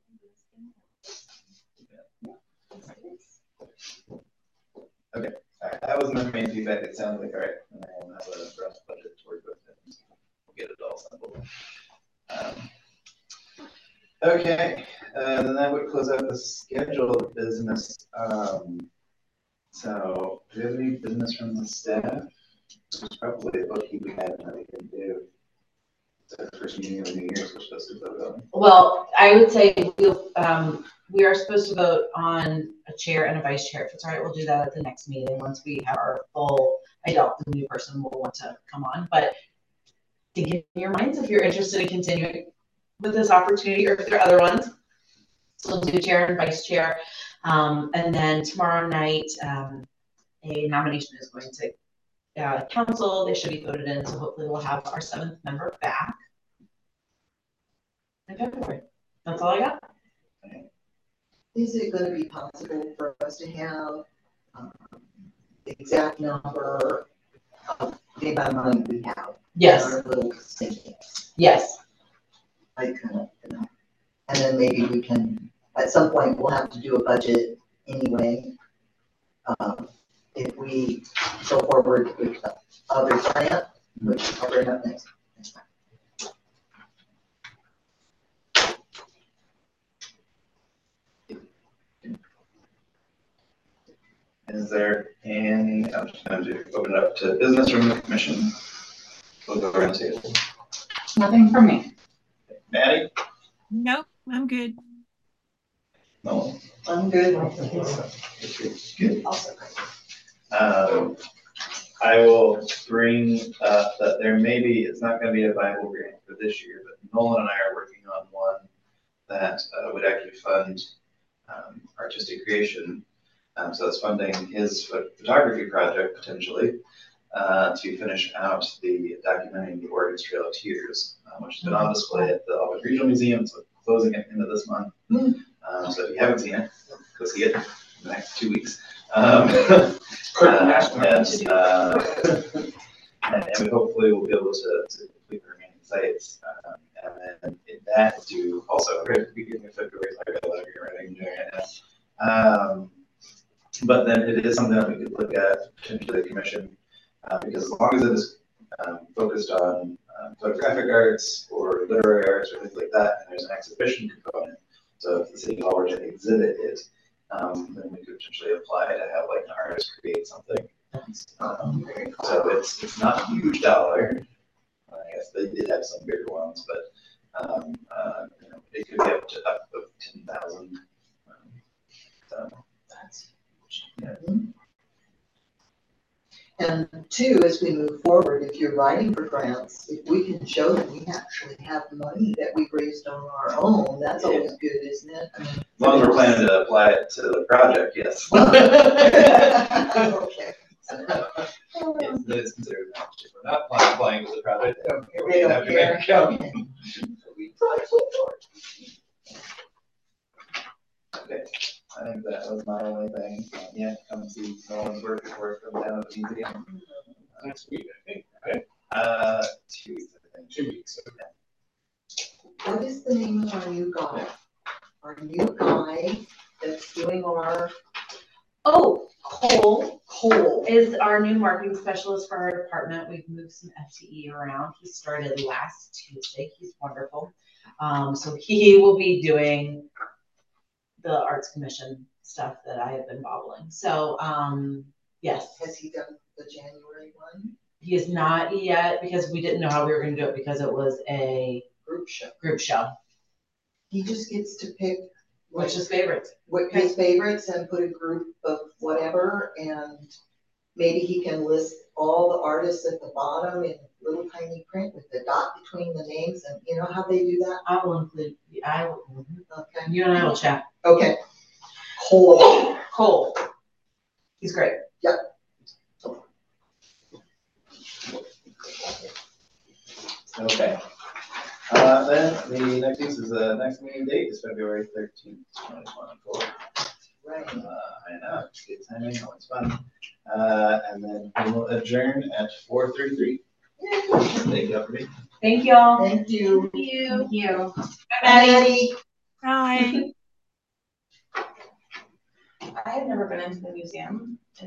Okay, all right, that was my main feedback. It sounded like, all right, and I will have a rough budget to work with, and we'll get it all settled. Um, Okay, uh, then that would close out the schedule of business. Um, so, do you have any business from the staff? It's probably a bookkeeping item that we can do. It's our first meeting of the new year, so we're supposed to vote on. Well, I would say we'll, um, we are supposed to vote on a chair and a vice chair. If it's all right, we'll do that at the next meeting once we have our full, I doubt the new person will want to come on, but think in your minds if you're interested in continuing with this opportunity or if there are other ones. So we'll do chair and vice chair. Um, and then tomorrow night, um, a nomination is going to uh, council. They should be voted in. So hopefully we'll have our seventh member back in February. That's all I got. Is it going to be possible for us to have um, the exact number of the amount of money we have? Yes. Our little savings? Yes. I kind of, you know, and then maybe we can, at some point, we'll have to do a budget anyway. Um, if we go forward with the other grant, which I'll bring up next, next time. Is there any, I'm just going to open it up to business from the commission. We'll go around the table. Nothing from me. Maddie? Nope, I'm good. No. I'm good. Good. Um, I will bring up that there may be, it's not going to be a Bible grant for this year, but Nolan and I are working on one that uh, would actually fund um, artistic creation. Um, so it's funding his pho- photography project potentially uh, to finish out the documenting the Oregon Trail of Tears, um, which has been on display at the Albany Regional Museum. So closing at the end of this month. Um, so if you haven't seen it, go see it in the next two weeks. Um, Quick uh, national. and, uh, and, and we hopefully will be able to, to complete the remaining sites. Um, and then in that due also right at the beginning of February, so I got a lot of writing doing it now. Um, but then it is something that we could look at potentially the commission, uh, because as long as it is um, focused on um, photographic arts or literary arts or things like that, and there's an exhibition component. So if the city hall were to exhibit it, um, then we could potentially apply to have like an artist create something. Um, so it's it's not a huge dollar. I guess they did have some bigger ones, but um, uh, you know, it could be up to up to ten thousand. Um, so that's yeah. And two, as we move forward, if you're writing for grants, if we can show that we actually have money that we've raised on our own, that's always good, isn't it? I mean, As long as we're planning to apply it to the project, yes. Okay. Yes, that is considered a match. If we're not applying, applying to the project, then we They don't don't have to make care. it count. Okay. Okay, I think that was my only thing. Uh, Yeah, come see Nolan's work before it comes down at the museum. Next week, I think, right? Uh, two weeks, I think. Two weeks. What is the name of our new guy? Our new guy that's doing our Oh, Cole Cole. is our new marketing specialist for our department. We've moved some F T E around. He started last Tuesday. He's wonderful. Um, so he will be doing the Arts Commission stuff that I have been bobbling. So, um, yes. Has he done the January one? He is not yet because we didn't know how we were going to do it because it was a Group show. group show, He just gets to pick which is favorites. what his favorites and put a group of whatever, and maybe he can list all the artists at the bottom in little tiny print with the dot between the names, and you know how they do that? I will include, I will, Okay. you and I will chat. Okay. Cole. Cole. He's great. Yep. Okay. Uh, then the next piece is the next meeting date is February thirteenth, twenty twenty-four. Right. Uh, I know, it's good timing, always fun. Uh, and then we will adjourn at four thirty-three. Thank you, everybody. Thank y'all. Thank you. Thank you. Thank you. Maddie. Hi. I had never been into the museum.